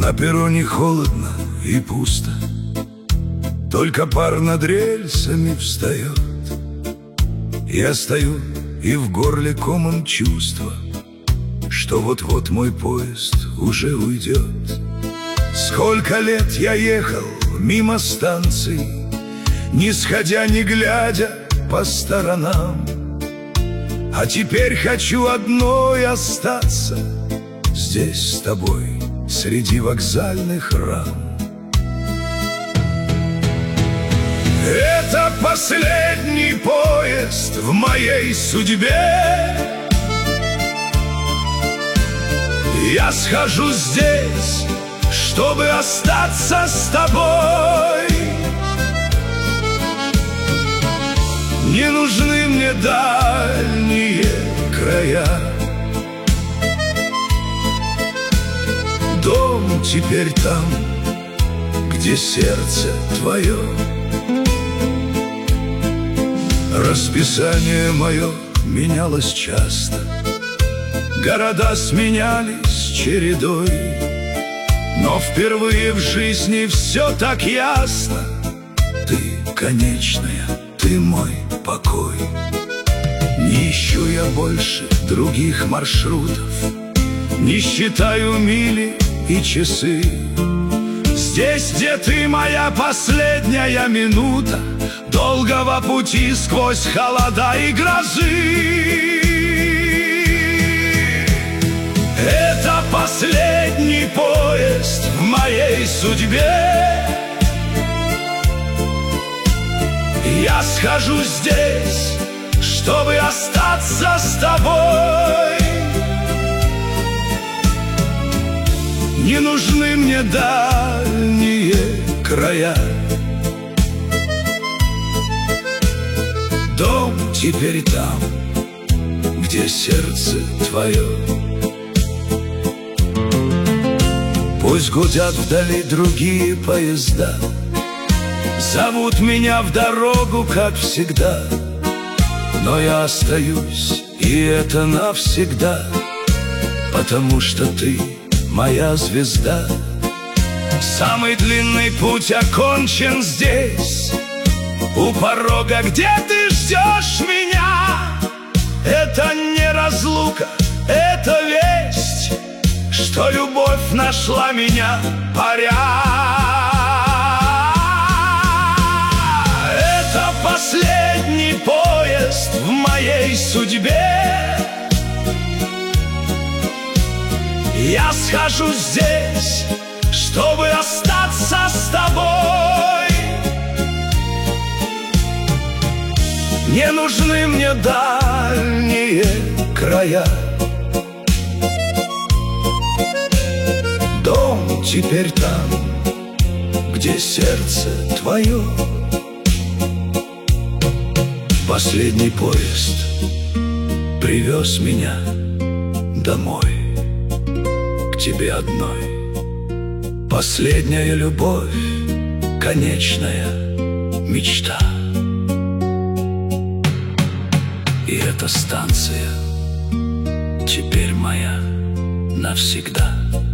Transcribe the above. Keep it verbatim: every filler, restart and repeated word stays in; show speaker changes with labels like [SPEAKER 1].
[SPEAKER 1] На перроне холодно и пусто, только пар над рельсами встает. Я стою, и в горле комом чувство, что вот-вот мой поезд уже уйдет. Сколько лет я ехал мимо станций, не сходя, не глядя по сторонам, а теперь хочу одной остаться здесь с тобой, среди вокзальных рам. Это последний поезд в моей судьбе. Я схожу здесь, чтобы остаться с тобой. Не нужны мне дальние края. Дом теперь там, где сердце твое. Расписание мое менялось часто, города сменялись чередой, но впервые в жизни все так ясно. Ты конечная, ты мой покой. Не ищу я больше других маршрутов, не считаю мили и часы. Здесь, где ты, моя последняя минута долгого пути сквозь холода и грозы. Это последний поезд в моей судьбе. Я схожу здесь, чтобы остаться с тобой. Не нужны мне дальние края. Дом теперь там, где сердце твое. Пусть гудят вдали другие поезда, зовут меня в дорогу, как всегда, но я остаюсь, и это навсегда, потому что ты моя звезда. Самый длинный путь окончен здесь, у порога, где ты ждешь меня. Это не разлука, это весть, что любовь нашла меня паря. Это последний поезд в моей судьбе. Я схожу здесь, чтобы остаться с тобой. Не нужны мне дальние края. Дом теперь там, где сердце твое. Последний поезд привез меня домой, к тебе одной. Последняя любовь, конечная мечта. И эта станция теперь моя навсегда.